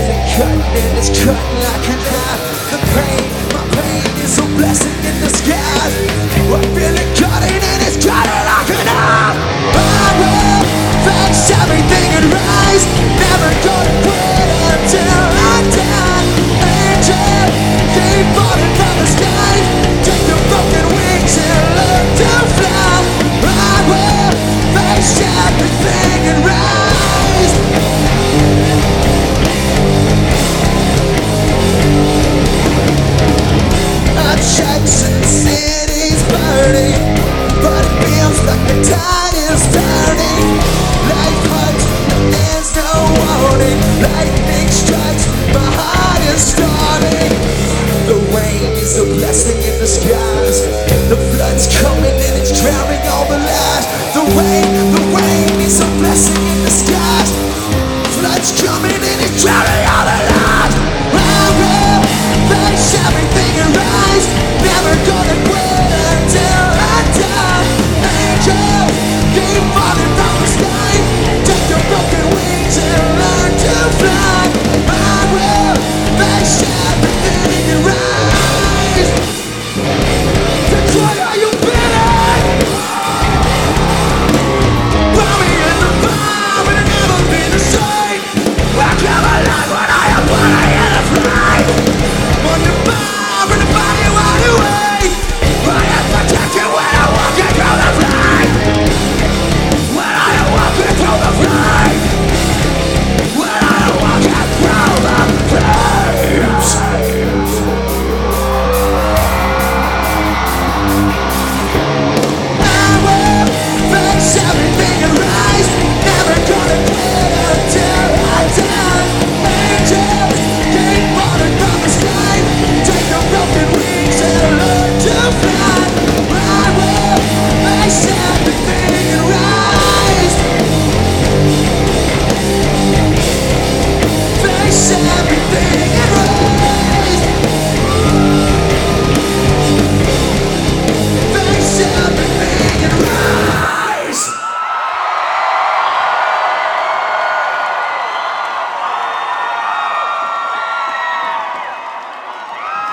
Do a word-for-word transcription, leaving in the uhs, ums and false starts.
it cutting and it's cutting like a knife. The pain, my pain is a blessing in disguise. I feel it cutting and it's cutting like a knife. I will fix everything and rise, never gonna quit.